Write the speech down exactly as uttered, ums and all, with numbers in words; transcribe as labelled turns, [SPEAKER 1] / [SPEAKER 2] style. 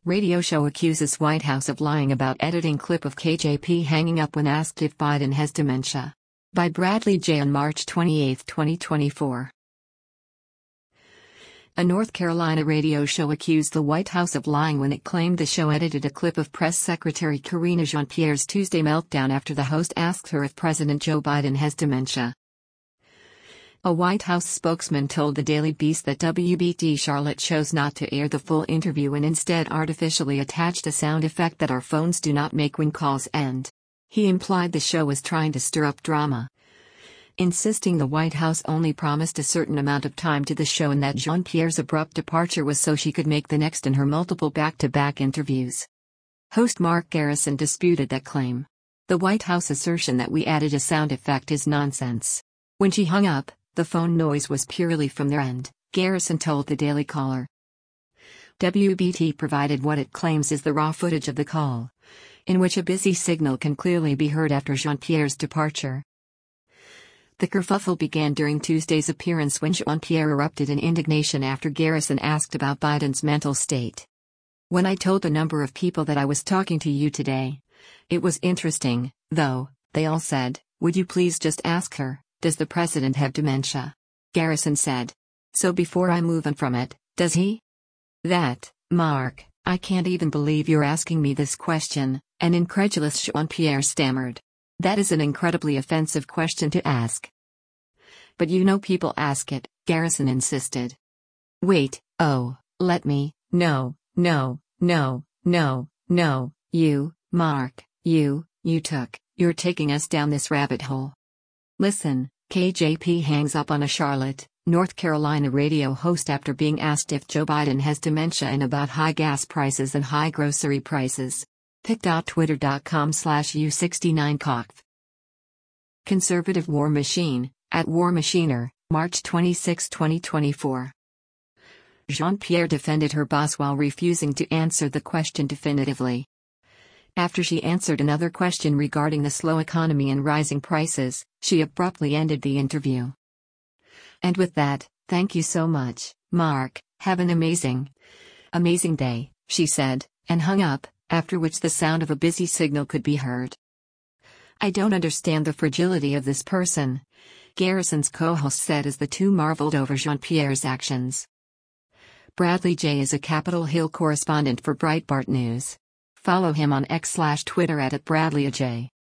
[SPEAKER 1] Radio show accuses White House of lying about editing clip of K J P hanging up when asked if Biden has dementia. By Bradley J. on March twenty-eighth, twenty twenty-four. A North Carolina radio show accused the White House of lying when it claimed the show edited a clip of Press Secretary Karine Jean-Pierre's Tuesday meltdown after the host asked her if President Joe Biden has dementia. A White House spokesman told the Daily Beast that W B T Charlotte chose not to air the full interview and instead artificially attached a sound effect that our phones do not make when calls end. He implied the show was trying to stir up drama, insisting the White House only promised a certain amount of time to the show and that Jean-Pierre's abrupt departure was so she could make the next in her multiple back-to-back interviews. Host Mark Garrison disputed that claim. The White House assertion that we added a sound effect is nonsense. When she hung up, the phone noise was purely from their end, Garrison told the Daily Caller. W B T provided what it claims is the raw footage of the call, in which a busy signal can clearly be heard after Jean-Pierre's departure. The kerfuffle began during Tuesday's appearance when Jean-Pierre erupted in indignation after Garrison asked about Biden's mental state. When I told a number of people that I was talking to you today. It was interesting, though, they all said, would you please just ask her, does the president have dementia? Garrison said. So before I move on from it, does he? That, Mark, I can't even believe you're asking me this question, an incredulous Jean-Pierre stammered. That is an incredibly offensive question to ask. But you know people ask it, Garrison insisted. Wait, oh, let me, no, no, no, no, no, you, Mark, you, you took, you're taking us down this rabbit hole. Listen, K J P hangs up on a Charlotte, North Carolina radio host after being asked if Joe Biden has dementia and about high gas prices and high grocery prices. pic.twitter.com slash U69Cockf. Conservative War Machine, at War Machiner, March twenty-sixth, twenty twenty-four. Jean-Pierre defended her boss while refusing to answer the question definitively. After she answered another question regarding the slow economy and rising prices, she abruptly ended the interview. And with that, thank you so much, Mark, have an amazing, amazing day, she said, and hung up, after which the sound of a busy signal could be heard. I don't understand the fragility of this person, Garrison's co-host said as the two marveled over Jean-Pierre's actions. Bradley J. is a Capitol Hill correspondent for Breitbart News. Follow him on X slash Twitter at, at Bradley J.